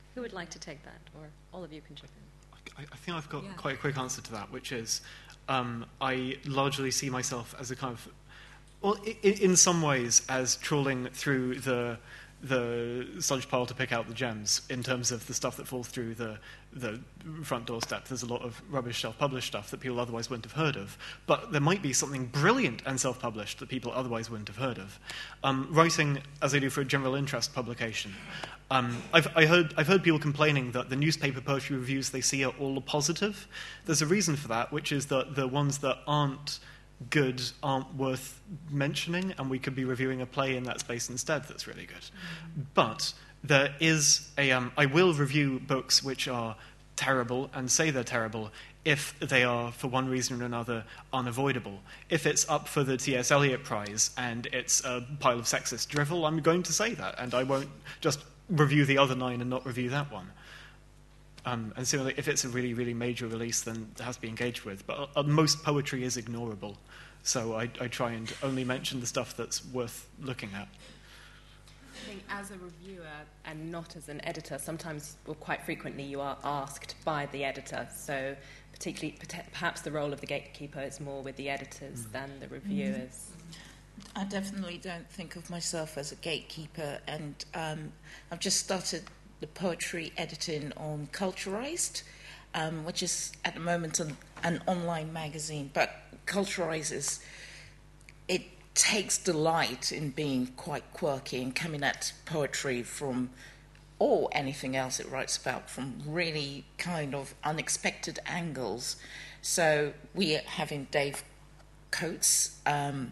Who would like to take that? Or all of you can chip in. I think I've got quite a quick answer to that, which is I largely see myself as a kind of, well, in some ways, as trawling through the sludge pile to pick out the gems in terms of the stuff that falls through the front doorstep. There's a lot of rubbish self-published stuff that people otherwise wouldn't have heard of. But there might be something brilliant and self-published that people otherwise wouldn't have heard of. Writing, as I do for a general interest publication, I've heard people complaining that the newspaper poetry reviews they see are all positive. There's a reason for that, which is that the ones that aren't good aren't worth mentioning, and we could be reviewing a play in that space instead that's really good. But there is I will review books which are terrible and say they're terrible if they are, for one reason or another, unavoidable. If it's up for the T.S. Eliot Prize and it's a pile of sexist drivel, I'm going to say that, and I won't just review the other 9 and not review that one. And similarly, if it's a really, really major release, then it has to be engaged with. But most poetry is ignorable, so I try and only mention the stuff that's worth looking at. I think as a reviewer and not as an editor, sometimes, or quite frequently, you are asked by the editor. So particularly, perhaps the role of the gatekeeper is more with the editors than the reviewers. I definitely don't think of myself as a gatekeeper, and I've just started the poetry editing on Culturized, which is at the moment an online magazine. But Culturized it takes delight in being quite quirky and coming at poetry from, or anything else it writes about, from really kind of unexpected angles. So we're having Dave Coates,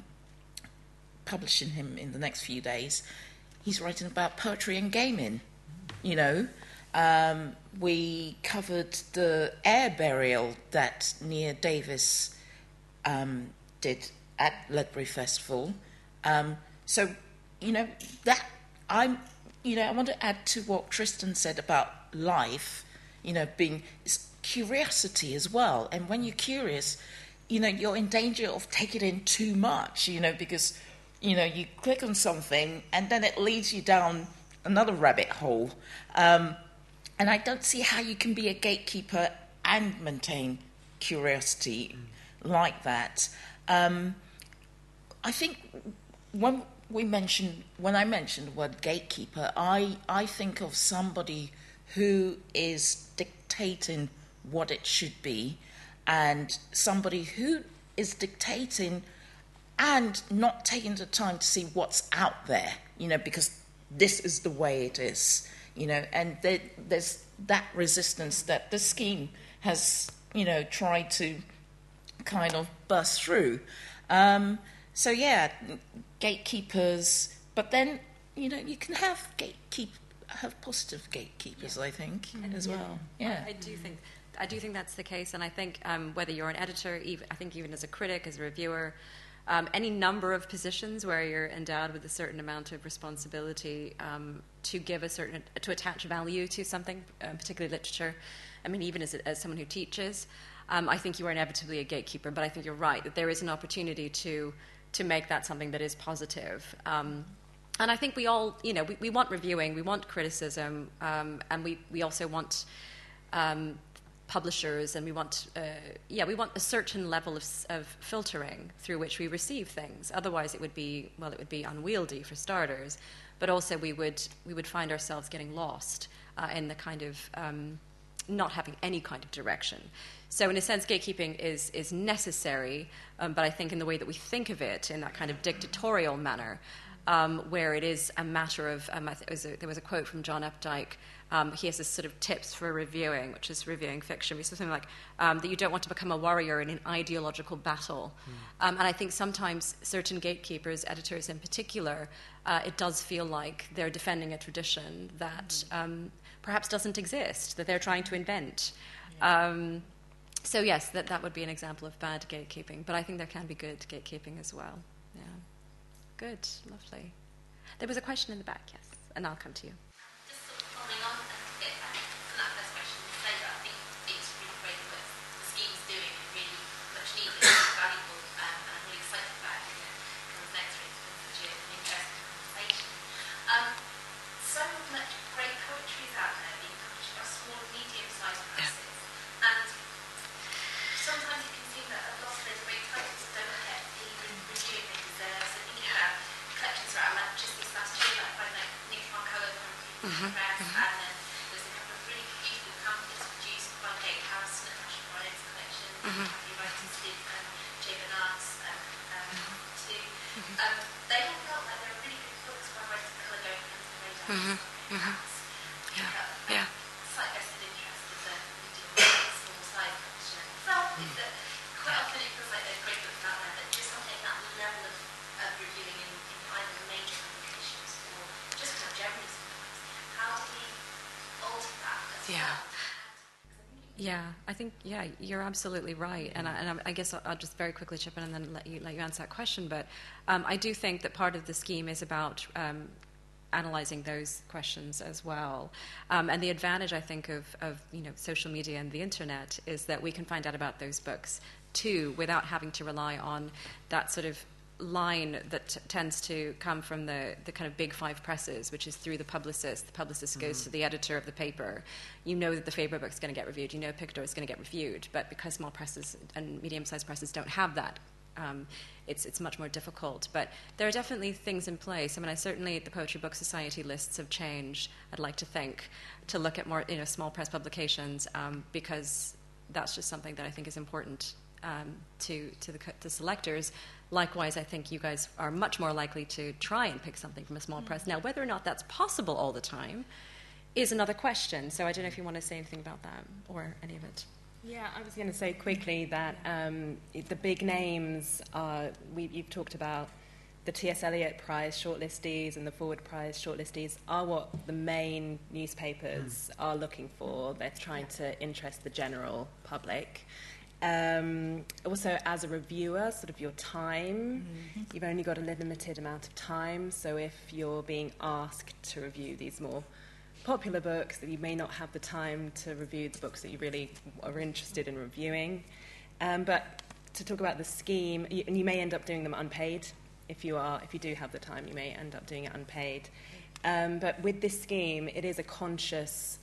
publishing him in the next few days. He's writing about poetry and gaming. You know, we covered the air burial that Nia Davis did at Ledbury Festival. So, you know, I want to add to what Tristan said about life, you know, being curiosity as well. And when you're curious, you know, you're in danger of taking in too much, you know, because, you know, you click on something and then it leads you down another rabbit hole. And I don't see how you can be a gatekeeper and maintain curiosity like that. I think when I mentioned the word gatekeeper, I think of somebody who is dictating what it should be, and somebody who is dictating and not taking the time to see what's out there, you know, because this is the way it is, you know, and there's that resistance that the scheme has, you know, tried to kind of burst through. So yeah, gatekeepers, but then, you know, you can have positive gatekeepers, I think, as well. Yeah, I do think that's the case, and I think whether you're an editor, I think even as a critic, as a reviewer, any number of positions where you're endowed with a certain amount of responsibility to attach value to something, particularly literature. I mean, even as someone who teaches, I think you are inevitably a gatekeeper. But I think you're right that there is an opportunity to make that something that is positive. And I think we all, you know, we want reviewing, we want criticism, and we also want publishers, and we want a certain level of filtering through which we receive things. Otherwise, it would be unwieldy for starters, but also we would find ourselves getting lost in the kind of not having any kind of direction. So, in a sense, gatekeeping is necessary, but I think in the way that we think of it, in that kind of dictatorial manner, where it is a matter of, there was a quote from John Updike. He has this sort of tips for reviewing, which is reviewing fiction. It's something like that you don't want to become a warrior in an ideological battle. And I think sometimes certain gatekeepers, editors in particular, it does feel like they're defending a tradition that perhaps doesn't exist, that they're trying to invent. So yes, that would be an example of bad gatekeeping, but I think there can be good gatekeeping as well. Yeah. Good, lovely. There was a question in the back, yes, and I'll come to you. Just sort of following on and to get back from that first question, to say that I think it's really great what the scheme's doing, really much needed, valuable, and I'm really excited about it. Comes next week, it's been such an interesting conversation. So much great poetry is out there being press, and then there's a couple of really beautiful pamphlets produced by Kate Harrison at National Riots Collection, Kathy Wrighton's Jay Bernard's too. They all felt like they were really good books by writing colour going into the radar. Slight vested interest as a medium small size publisher itself is that quite often it feels like there's great books out there that just not getting that level of reviewing in either major publications or just more generally sometimes. How do we alter that as well? Yeah, I think you're absolutely right, and I guess I'll just very quickly chip in and then let you answer that question. But I do think that part of the scheme is about analyzing those questions as well. And the advantage, I think, of social media and the internet is that we can find out about those books too without having to rely on that sort of line that tends to come from the kind of big five presses, which is through the publicist. The publicist goes to the editor of the paper. You know that the Faber book's going to get reviewed. You know Picador is going to get reviewed. But because small presses and medium-sized presses don't have that, it's much more difficult. But there are definitely things in place. I mean, certainly the Poetry Book Society lists have changed, I'd like to think, to look at more small press publications because that's just something that I think is important to the selectors. Likewise, I think you guys are much more likely to try and pick something from a small press. Now, whether or not that's possible all the time is another question. So I don't know if you want to say anything about that or any of it. Yeah, I was going to say quickly that the big names are, you've talked about the T.S. Eliot Prize shortlistees and the Forward Prize shortlistees are what the main newspapers are looking for. They're trying to interest the general public. Also, as a reviewer, sort of your time, you've only got a limited amount of time, so if you're being asked to review these more popular books, that you may not have the time to review the books that you really are interested in reviewing. But to talk about the scheme, you may end up doing them unpaid. If you do have the time, you may end up doing it unpaid. But with this scheme, it is a conscious,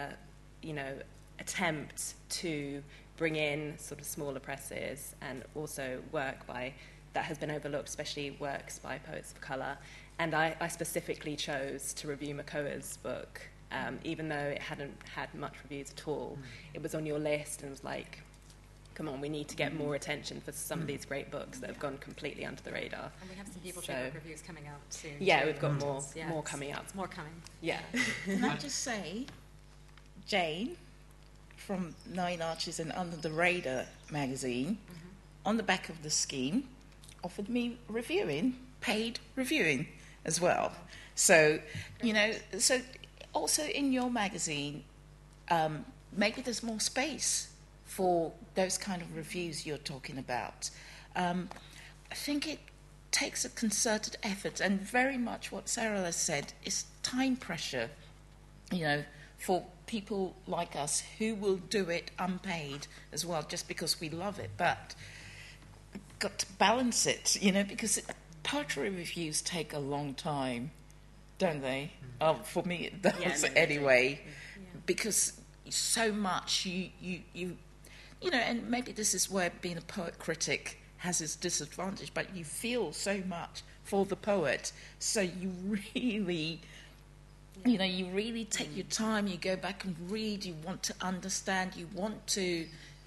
attempt to bring in sort of smaller presses and also work that has been overlooked, especially works by poets of colour. And I specifically chose to review Makoa's book, even though it hadn't had much reviews at all. It was on your list and was like, come on, we need to get more attention for some of these great books that have gone completely under the radar. And we have some people's favourite reviews coming out soon. Yeah, we've got more coming up. It's more coming. Yeah. Can I just say, Jane from Nine Arches and Under the Radar magazine, on the back of the scheme, offered me paid reviewing as well. So, so also in your magazine, maybe there's more space for those kind of reviews you're talking about. I think it takes a concerted effort, and very much what Sarah has said is time pressure, for people like us who will do it unpaid as well, just because we love it. But we've got to balance it, because poetry reviews take a long time, don't they? For me, it does anyway, because so much and maybe this is where being a poet critic has its disadvantage, but you feel so much for the poet, so you really take your time, you go back and read, you want to understand, you want to,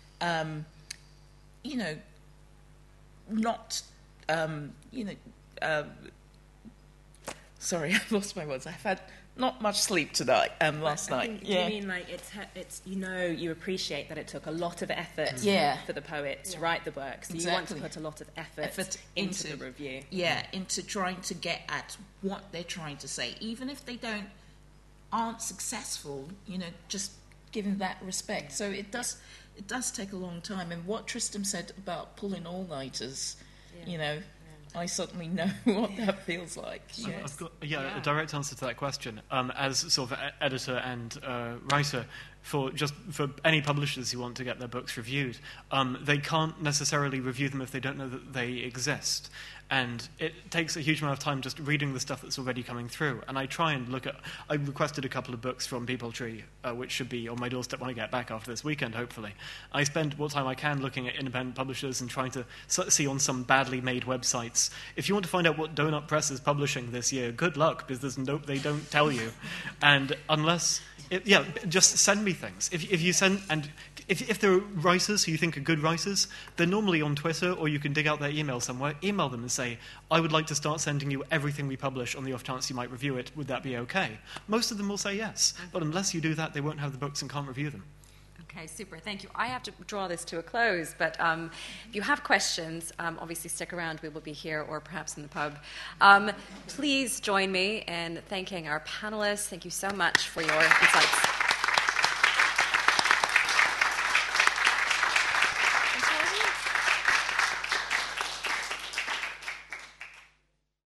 sorry, I lost my words. I've had not much sleep tonight, last night. Do you mean like it's you appreciate that it took a lot of effort for the poet to write the work, so you want to put a lot of effort into the review. Yeah, into trying to get at what they're trying to say, even if they aren't successful, just giving that respect. So it does take a long time. And what Tristram said about pulling all-nighters, I certainly know what that feels like. I've got a direct answer to that question. As sort of editor and writer, for any publishers who want to get their books reviewed, they can't necessarily review them if they don't know that they exist. And it takes a huge amount of time just reading the stuff that's already coming through. And I try and look at... I requested a couple of books from Peopletree, which should be on my doorstep when I get back after this weekend, hopefully. I spend what time I can looking at independent publishers and trying to see on some badly made websites. If you want to find out what Donut Press is publishing this year, good luck, because they don't tell you. And unless... just send me things. If you send... and if there are writers who you think are good writers, they're normally on Twitter, or you can dig out their email somewhere. Email them and say, I would like to start sending you everything we publish on the off chance you might review it. Would that be okay? Most of them will say yes. But unless you do that, they won't have the books and can't review them. Okay, super. Thank you. I have to draw this to a close, but if you have questions, obviously stick around. We will be here or perhaps in the pub. Please join me in thanking our panelists. Thank you so much for your insights.